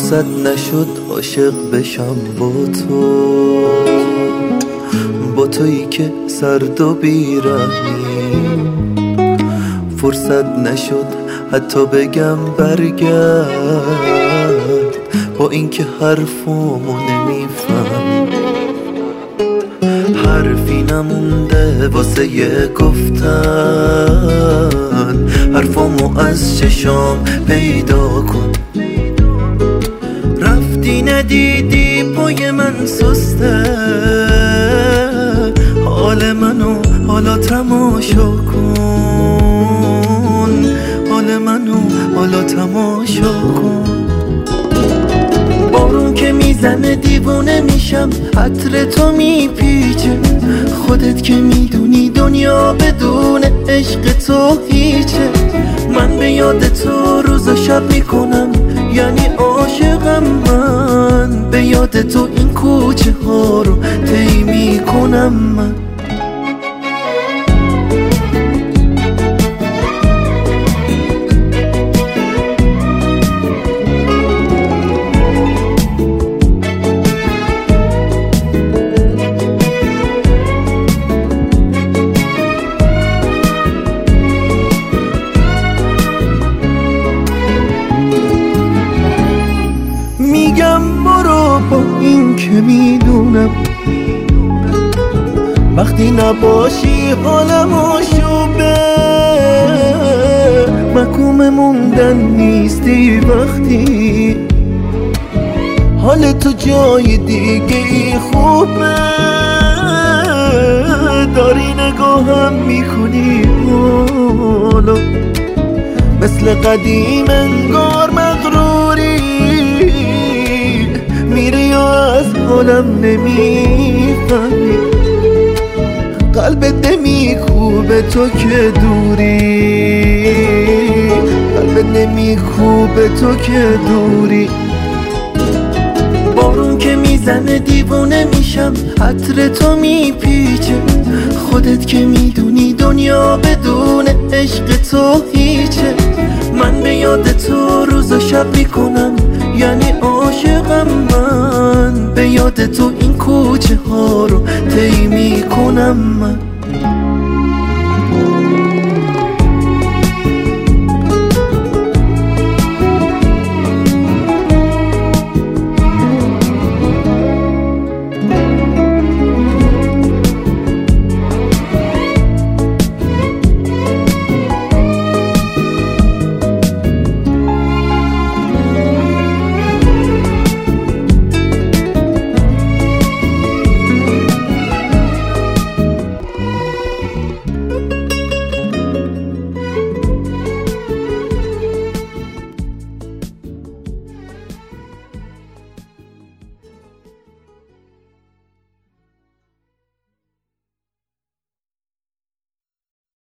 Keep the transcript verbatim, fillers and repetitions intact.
فرصت نشد عاشق بشم با تو، با تویی که سرد و بیرحمی. فرصت نشد حتی بگم برگرد، با اینکه حرفامو نمیفهمی. حرفی نمونده واسه یه گفتن، حرفامو از چشام پیدا کن. رفتی ندیدی پای من سسته، حال منو حالا تماشا کن، حال منو حالا تماشا کن. بارون که میزنه دیوونه میشم، عطر تو میپیچه. خودت که میدونی دنیا بدون عشق تو هیچه. من به یاد تو روز و شب میکنم، یعنی عاشقم من. به یاد تو این کوچه ها رو طی میکنم من. میگم برو با این که میدونم، وقتی نباشی حالم آشوبه. محکوم موندن نیستی وقتی حال تو جای دیگه ای خوبه. داری نگاهم میکنی حالا، مثل قدیم انگار مغروری. میری یا از حالم نمیفهمی، قلبت نمیکوبه تو که دوری. قلبت نمیکوبه تو که دوری. بارون که میزنه دیوونه میشم، عطر تو میپیچه. خودت که میدونی دنیا بدون عشق تو هیچه. من به یاد تو روز و شب میکنم، یعنی عاشقم من. به یاد تو این کوچه ها رو طی میکنم من.